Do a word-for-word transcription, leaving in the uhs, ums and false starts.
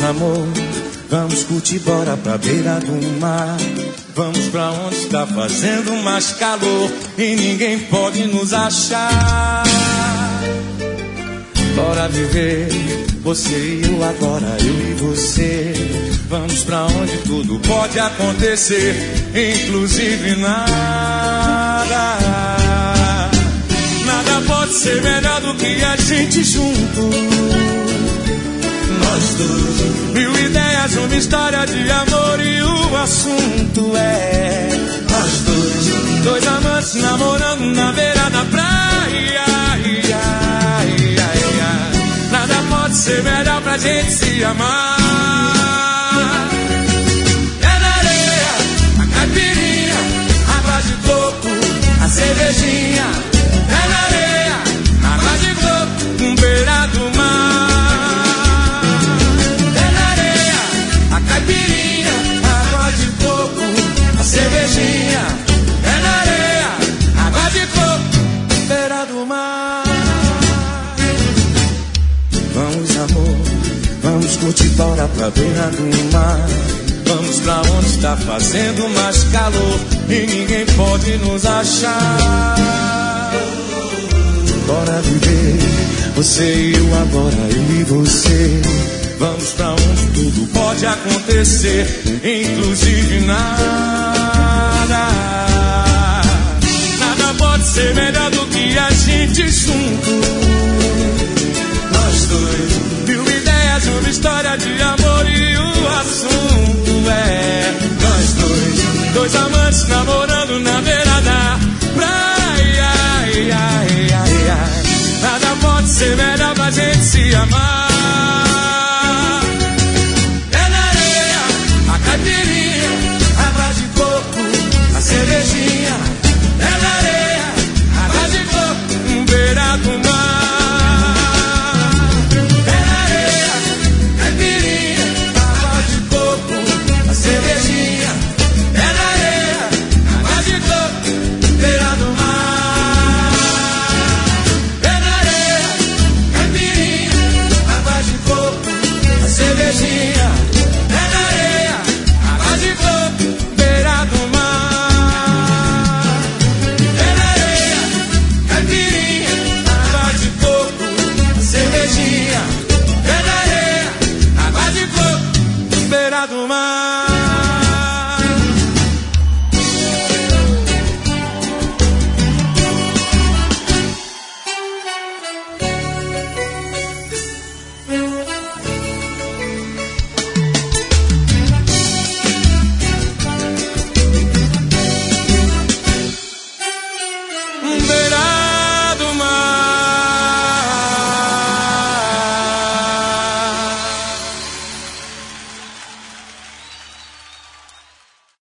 amor, vamos curtir, bora pra beira do mar. Vamos pra onde está fazendo mais calor e ninguém pode nos achar. Bora viver, você e eu agora, eu e você. Vamos pra onde tudo pode acontecer, inclusive nada. Nada pode ser melhor do que a gente junto. Nós dois, mil ideias, uma história de amor e o assunto é nós dois, dois amantes namorando na beira da praia. Nada pode ser melhor pra gente se amar. É na areia, a caipirinha, água de coco, a cervejinha. É na areia, água de coco, um beira do mar. É na areia, a caipirinha, água de coco, a cervejinha. É na areia, água de coco, beira do mar. Vamos, amor, vamos curtir, bora pra beira do mar. Vamos pra onde está fazendo mais calor e ninguém pode nos achar. Bora viver, você e eu agora, eu e você. Vamos pra onde tudo pode acontecer, inclusive nada. Nada pode ser melhor do que a gente junto. Nós dois, mil ideias, uma história de amor e o assunto é nós dois, dois amantes namorando na beira da praia. Ai, ai, ai, ai. Nada pode ser melhor pra gente se amar. É na areia, a caipirinha, água de coco, a cervejinha. É na areia, água de coco, um beira do mar.